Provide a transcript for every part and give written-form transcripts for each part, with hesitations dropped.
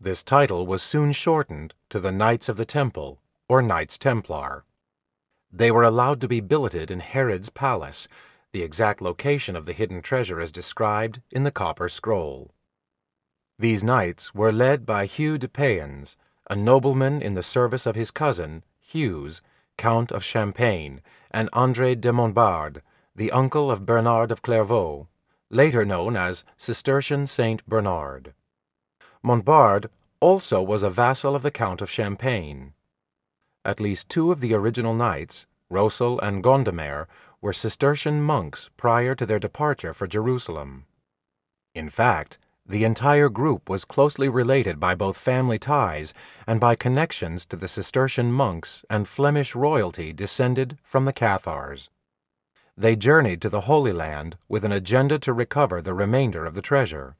This title was soon shortened to the Knights of the Temple, or Knights Templar. They were allowed to be billeted in Herod's palace. The exact location of the hidden treasure is described in the Copper Scroll. These knights were led by Hugh de Payens, a nobleman in the service of his cousin, Hugues, Count of Champagne, and André de Montbard, the uncle of Bernard of Clairvaux, later known as Cistercian Saint Bernard. Montbard also was a vassal of the Count of Champagne. At least two of the original knights, Rossel and Gondomar, were Cistercian monks prior to their departure for Jerusalem. In fact, the entire group was closely related by both family ties and by connections to the Cistercian monks and Flemish royalty descended from the Cathars. They journeyed to the Holy Land with an agenda to recover the remainder of the treasure.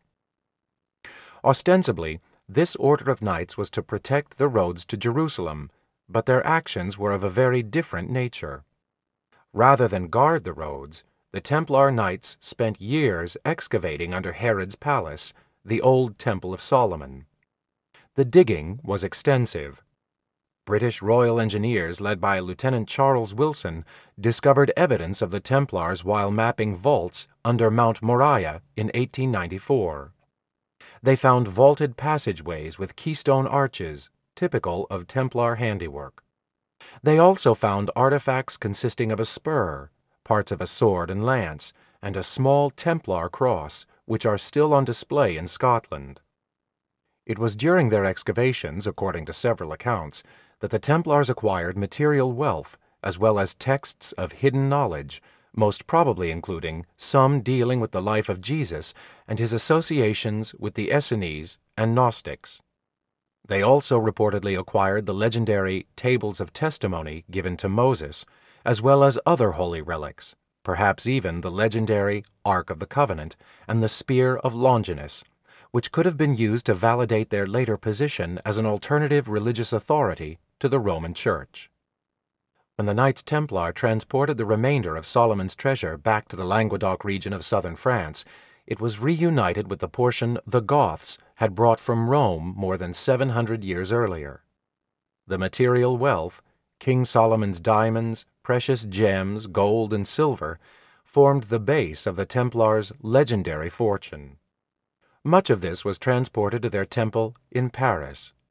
Ostensibly, this order of knights was to protect the roads to Jerusalem, but their actions were of a very different nature. Rather than guard the roads, the Templar Knights spent years excavating under Herod's palace, the old Temple of Solomon. The digging was extensive. British Royal Engineers led by Lieutenant Charles Wilson discovered evidence of the Templars while mapping vaults under Mount Moriah in 1894. They found vaulted passageways with keystone arches, typical of Templar handiwork. They also found artifacts consisting of a spur, parts of a sword and lance, and a small Templar cross, which are still on display in Scotland. It was during their excavations, according to several accounts, that the Templars acquired material wealth, as well as texts of hidden knowledge, most probably including some dealing with the life of Jesus and his associations with the Essenes and Gnostics. They also reportedly acquired the legendary Tables of Testimony given to Moses, as well as other holy relics, perhaps even the legendary Ark of the Covenant and the Spear of Longinus, which could have been used to validate their later position as an alternative religious authority to the Roman Church. When the Knights Templar transported the remainder of Solomon's treasure back to the Languedoc region of southern France, it was reunited with the portion the Goths had brought from Rome more than 700 years earlier. The material wealth, King Solomon's diamonds, precious gems, gold, and silver, formed the base of the Templars' legendary fortune. Much of this was transported to their temple in Paris.